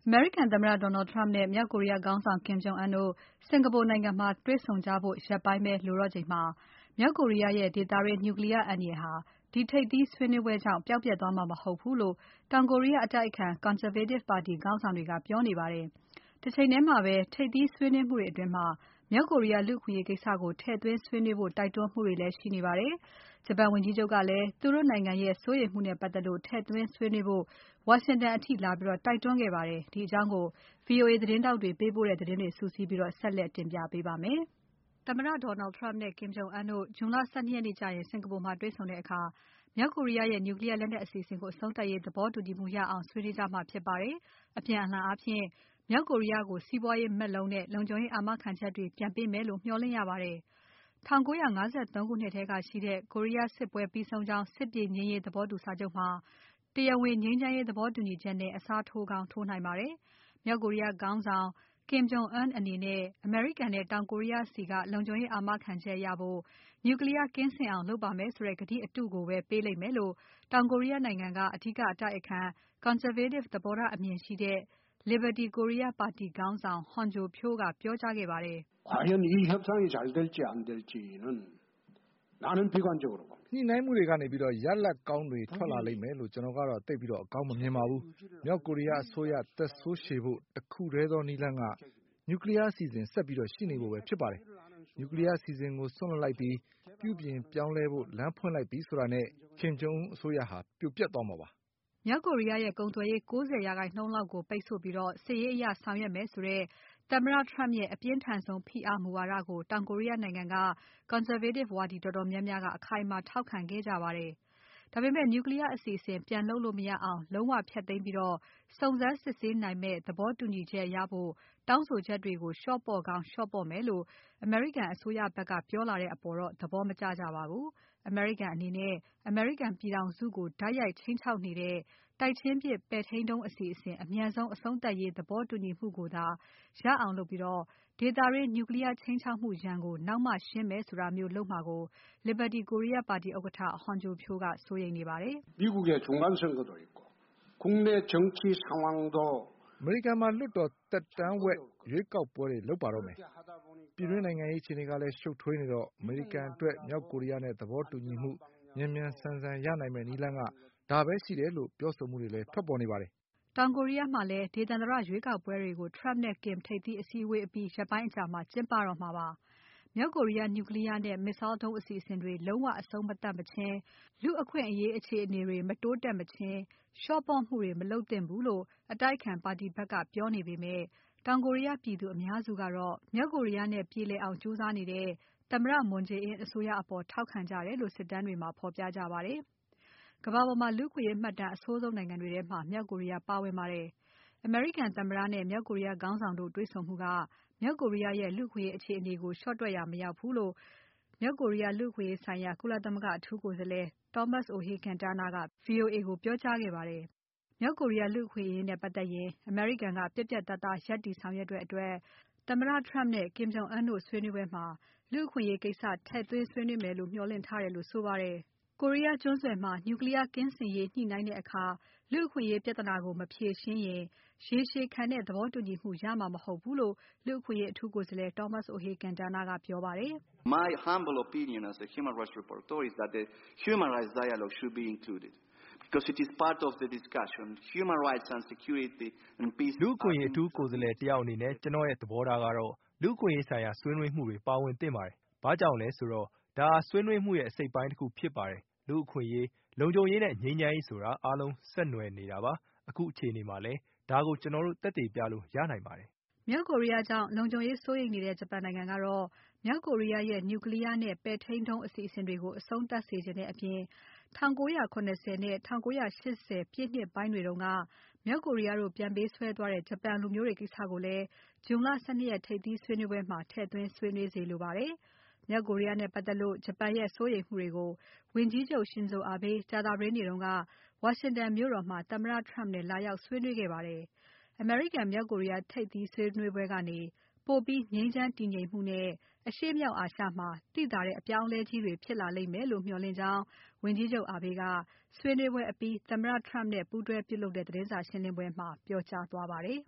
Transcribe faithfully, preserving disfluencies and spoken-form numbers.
မေရိကန်သမ္မတ Donald Trump နဲ့ မြောက်ကိုရီးယားခေါင်းဆောင် Kim Jong Un တို့ စင်္ကာပူနိုင်ငံမှာ တွေ့ဆုံကြဖို့ ရက်ပိုင်းပဲလိုတော့ချိန်မှာ မြောက်ကိုရီးယားရဲ့ ဒေသတွင်း Nuclear အန္တရာယ်ဟာ ဒီထိပ်သီးဆွေးနွေးပွဲကြောင့် ပျောက်ပျက်သွားမှာ မဟုတ်ဘူးလို့ တောင်ကိုရီးယားအတိုက်အခံ Conservative ပါတီခေါင်းဆောင်တွေက ပြောနေပါတယ်။ တချိန်ထဲမှာပဲ ထိပ်သီးဆွေးနွေးမှုတွေအတွင်း မြောက်ကိုရီးယားလူ့အခွင့်အရေးကိစ္စကို ထည့်သွင်းဆွေးနွေးဖို့ တိုက်တွန်းမှုတွေလည်း ရှိနေပါတယ်။ ဂျပန်ဝန်ကြီးချုပ်ကလည်း သူတို့နိုင်ငံရဲ့ စိုးရိမ်မှုနဲ့ပတ်သက်လို့ ထည့်သွင်းဆွေးနွေးဖို့ ဝါရှင်တန်အထိလာပြီး တိုက်တွန်းခဲ့ပါတယ်။ ဒီအကြောင်း VOA သတင်းထောက်တွေပေးပို့တဲ့သတင်းတွေစုစည်းပြီး ဆက်လက်တင်ပြပေးပါမယ်။ သမ္မတ Donald Trump နဲ့ Kim Jong Un တို့ ဇွန်လ ၁၂ ရက်နေ့ကျရင် စင်္ကာပူမှာတွေ့ဆုံတဲ့အခါ မြောက်ကိုရီးယားရဲ့ Nuclear လက်နက်အစီအစဉ်ကို အဆုံးသတ်ရေး သဘောတူညီမှုရအောင် ဆွေးနွေးကြမှာဖြစ်ပါတယ်။ အပြန်အလှန်အားဖြင့် မြောက်ကိုရီးယားကို စီးပွားရေးမက်လုံးနဲ့ လုံခြုံရေးအာမခံချက်တွေ ပြန်ပေးမယ်လို့ မျှော်လင့်ရပါတယ်။ ၁၉၅၃ ခုနှစ်ထဲကရှိတဲ့ ကိုရီးယားစစ်ပွဲပြီးဆုံးကြောင်း စစ်ပြေငြိမ်းရေးသဘောတူစာချုပ်မှာ တရားဝင်ငြိမ်းချမ်းရေးသဘောတူညီချက်နဲ့ အစားထိုးကောင်းထိုးနိုင်ပါတယ်။ မြောက်ကိုရီးယားခေါင်းဆောင် Kim Jong Un အနေနဲ့ အမေရိကန်နဲ့ တောင်ကိုရီးယားဆီက လုံခြုံရေးအာမခံချက်ရဖို့ Nuclear ကင်းစင်အောင်လုပ်ပါမယ်ဆိုတဲ့ ကတိအတုကိုပဲ ပေးလိမ့်မယ်လို့ တောင်ကိုရီးယားနိုင်ငံက အဓိကအတိုက်အခံ Conservative သဘောထားအမြင်ရှိတဲ့ Liberty Korea ပါတီခေါင်းဆောင် Hong Joon-pyo ကပြောကြားခဲ့ပါတယ်။ 과연 이 협상이 잘 될지 안 될지는 나는 비관적으로 봅니다. ညှိနှိုင်းမှုတွေကနေ ရလဒ်ကောင်းတွေထွက်လာလိမ့်မယ်လို့ ကျွန်တော်ကတော့ သိပ်အကောင်းမမြင်ပါဘူး။ မြောက်ကိုရီးယားအစိုးရ သက်ဆိုးရှည်ဖို့ တခုထဲသောနည်းလမ်းက Nuclear အစီအစဉ်ဆက်ရှိနေဖို့ပဲဖြစ်ပါတယ်။ Nuclear အစီအစဉ်ကို စွန့်လွှတ်လိုက်ပြီး ပြုပြင်ပြောင်းလဲဖို့ လမ်းဖွင့်လိုက်ပြီဆိုတာနဲ့ Kim Jong Un အစိုးရဟာ ပြိုပျက်သွားမှာပါ။ မြောက်ကိုရီးယားရဲ့ ကုန်သွယ်ရေး ၉၀% လောက်ကို ပိတ်ဆို့ပြီး စစ်ရေးအရဆောင်ရွက်မယ်ဆိုတဲ့ သမ္မတ Trump ရဲ့ အပြင်းထန်ဆုံးဖိအားမူဝါဒကို တောင်ကိုရီးယားနိုင်ငံက Conservative ဝါဒီတော်တော်များများက အခိုင်အမာထောက်ခံခဲ့ကြပါတယ်။ ဒါပေမဲ့ Nuclear အစီအစဉ်ပြန်လုပ်လို့မရအောင် လုံးဝဖျက်သိမ်းပြီး စုံစမ်းစစ်ဆေးနိုင်မယ့် သဘောတူညီချက်ရဖို့ တောင်းဆိုချက်တွေကို လျှော့ပေါ့ကောင်း လျှော့ပေါ့မယ်လို့ အမေရိကန်အစိုးရဖက်က ပြောလာတဲ့အပေါ် သဘောမကျကြပါဘူး။ အမေရိကန်အနေနဲ့ အမေရိကန်ပြည်ထောင်စုကို တိုက်ရိုက်ခြိမ်းခြောက်နေတဲ့ တိုက်ချင်းပစ် ပဲ့ထိန်းဒုံးအစီအစဉ် အမြန်ဆုံးအဆုံးသတ်ရေး သဘောတူညီမှုကိုသာ ရအောင်လုပ်ပြီး ဒေသတွင်း Nuclear ခြိမ်းခြောက်မှုရန်ကို နောက်မှရှင်းမယ်ဆိုတာမျိုးလုပ်မှာကို Liberty Korea ပါတီဥက္ကဋ္ဌ Hong Joon-pyo ကစိုးရိမ်နေပါတယ်။ 미국의 중간 선거도 있고 국내 정치 상황도 အမေရိကန်မှာ လွှတ်တော်သက်တမ်းဝက်ရွေးကောက်ပွဲတွေလုပ်ပါတော့မယ်။ ပြည်တွင်းနိုင်ငံရေးအခြေအနေကလည်း ရှုပ်ထွေးနေတော့ အမေရိကန်အတွက် မြောက်ကိုရီးယားနဲ့ သဘောတူညီမှု မြန်မြန်ဆန်ဆန်ရနိုင်မယ့်နည်းလမ်းက ဒါပဲရှိတယ်လို့ ပြောဆိုမှုတွေလည်း ထွက်ပေါ်နေပါတယ်။ တောင်ကိုရီးယားမှာလည်း ဒေသန္တရရွေးကောက်ပွဲတွေကို Trump နဲ့ Kim ထိပ်သီးအစည်းအဝေးအပြီး ရက်ပိုင်းအကြာမှာ ကျင်းပတော့မှာပါ။ မြောက်ကိုရီးယား Nuclear နဲ့ Missile ဒုံးအစီအစဉ်တွေ လုံးဝအဆုံးမသတ်မချင်း လူ့အခွင့်အရေးအခြေအနေတွေ မတိုးတက်မချင်း လျှော့ပေါ့မှုတွေ မလုပ်သင့်ဘူးလို့ အတိုက်အခံပါတီဖက်က ပြောနေပေမဲ့ တောင်ကိုရီးယားပြည်သူအများစုကတော့ မြောက်ကိုရီးယားနဲ့ ပြေလည်အောင်ကြိုးစားနေတဲ့ သမ္မတ Moon Jae-in အစိုးရအပေါ် ထောက်ခံကြတယ်လို့ စစ်တမ်းတွေမှာ ဖော်ပြကြပါတယ်။ ကမ္ဘာပေါ်မှာ လူ့အခွင့်အရေးမှတ်တမ်းအဆိုးဆုံးနိုင်ငံတွေထဲမှာ မြောက်ကိုရီးယားပါဝင်ပါတယ်။ အမေရိကန်သမ္မတနဲ့ မြောက်ကိုရီးယားခေါင်းဆောင်တို့ တွေ့ဆုံမှုက မြောက်ကိုရီးယားရဲ့ လူ့အခွင့်အရေးအခြေအနေကို လျှော့တွက်ရာမရောက်ဘူးလို့ မြောက်ကိုရီးယားလူ့အခွင့်အရေးဆိုင်ရာ ကုလသမဂ္ဂအထူးကိုယ်စားလှယ် Thomas O'Hagan-Tana က VOA ကိုပြောကြားခဲ့ပါတယ်။ မြောက်ကိုရီးယားလူ့အခွင့်အရေးနဲ့ပတ်သက်ရင် အမေရိကန်က ပြတ်ပြတ်သားသားရပ်တည်ဆောင်ရွက်တဲ့အတွက် သမ္မတ Trump နဲ့ Kim Jong Un တို့ဆွေးနွေးပွဲမှာ လူ့အခွင့်အရေးကိစ္စထည့်သွင်းဆွေးနွေးမယ်လို့ မျှော်လင့်ထားတယ်လို့ဆိုပါတယ်။ ကိုရီးယားကျွန်းဆွယ်မှာ Nuclear ကင်းစင်ရေးညှိနှိုင်းတဲ့အခါ လူ့အခွင့်အရေးပြဿနာကို မဖြေရှင်းရင် ရေရှည်ခံတဲ့ သဘောတူညီမှုရမှာမဟုတ်ဘူးလို့ လူ့အခွင့်အရေးအထူးကိုယ်စားလှယ် Thomas O'Hagan-Tana ကပြောပါတယ်။ My humble opinion as a human rights reporter is that the human rights dialogue should be included because it is part of the discussion. Human rights and security and peace. လူ့အခွင့်အရေးအထူးကိုယ်စားလှယ်တယောက်အနေနဲ့ ကျွန်တော်ရဲ့သဘောထားကတော့ လူ့အခွင့်အရေးဆိုင်ရာဆွေးနွေးမှုတွေပါဝင်သင့်ပါတယ်။ ဘာကြောင့်လဲဆိုတော့ ဒါဟာဆွေးနွေးမှုရဲ့အစိတ်အပိုင်းတခုဖြစ်ပါတယ်။ လူ့အခွင့်အရေး၊ လုံခြုံရေးနဲ့ ငြိမ်းချမ်းရေးဆိုတာ အားလုံးဆက်နွယ်နေတာပါ။ အခုအခြေအနေမှာလည်း ဒါကိုကျွန်တော်တို့ သက်သေပြလို့ရနိုင်ပါတယ်။ မြောက်ကိုရီးယားကြောင့် လုံခြုံရေးစိုးရိမ်နေတဲ့ ဂျပန်နိုင်ငံကတော့ မြောက်ကိုရီးယားရဲ့ Nuclear နဲ့ ပဲ့ထိန်းဒုံးအစီအစဉ်တွေကို အဆုံးသတ်စေချင်တဲ့အပြင် ၁၉၇၀ နဲ့ ၁၉၈၀ ပြည့်နှစ်ပိုင်းတွေတုန်းက မြောက်ကိုရီးယားတို့ ပြန်ပေးဆွဲသွားတဲ့ ဂျပန်လူမျိုးတွေကိစ္စကိုလည်း ဇွန်လ ၁၂ ရက်ထိပ်သီးဆွေးနွေးပွဲမှာ ထည့်သွင်းဆွေးနွေးစေလိုပါတယ်။ မြောက်ကိုရီးယားနဲ့ပတ်သက်လို့ ဂျပန်ရဲ့ စိုးရိမ်မှုတွေကို ဝန်ကြီးချုပ် Shinzo Abe ကြာသပတေးနေ့က ဝါရှင်တန်မြို့တော်မှာ သမ္မတ Trump နဲ့လာရောက်ဆွေးနွေးခဲ့ပါတယ်။ အမေရိကန် မြောက်ကိုရီးယားထိပ်သီးဆွေးနွေးပွဲကနေ ပိုပြီးငြိမ်းချမ်းတည်ငြိမ်မှုနဲ့ အရှေ့မြောက်အာရှမှာ သိသာတဲ့အပြောင်းအလဲကြီးတွေဖြစ်လာလိမ့်မယ်လို့ မျှော်လင့်ကြောင်း ဝန်ကြီးချုပ် Abe ကဆွေးနွေးပွဲအပြီး သမ္မတ Trump နဲ့ပူးတွဲပြုလုပ်တဲ့ သတင်းစာရှင်းပွဲမှာ ပြောကြားသွားပါတယ်